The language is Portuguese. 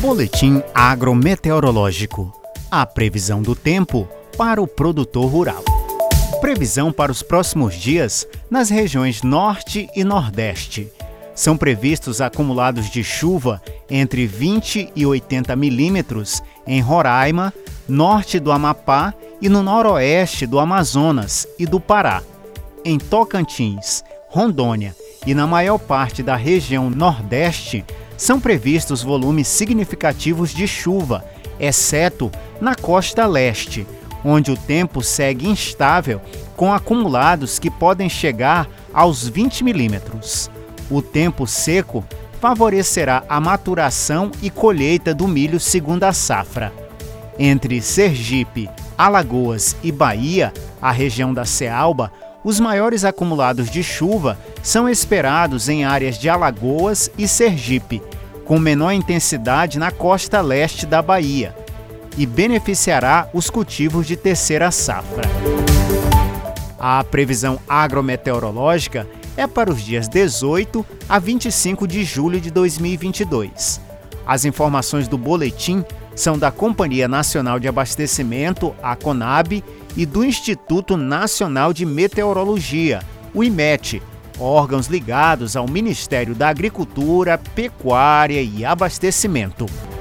Boletim agrometeorológico. A previsão do tempo para o produtor rural. Previsão para os próximos dias nas regiões Norte e Nordeste. São previstos acumulados de chuva entre 20 e 80 milímetros em Roraima, norte do Amapá e no noroeste do Amazonas e do Pará. Em Tocantins, Rondônia e na maior parte da região Nordeste, são previstos volumes significativos de chuva, exceto na costa leste, onde o tempo segue instável, com acumulados que podem chegar aos 20 milímetros. O tempo seco favorecerá a maturação e colheita do milho segunda safra. Entre Sergipe, Alagoas e Bahia, a região da Cealba, os maiores acumulados de chuva são esperados em áreas de Alagoas e Sergipe, com menor intensidade na costa leste da Bahia, e beneficiará os cultivos de terceira safra. A previsão agrometeorológica é para os dias 18 a 25 de julho de 2022. As informações do boletim são da Companhia Nacional de Abastecimento, a CONAB, e do Instituto Nacional de Meteorologia, o IMET, órgãos ligados ao Ministério da Agricultura, Pecuária e Abastecimento.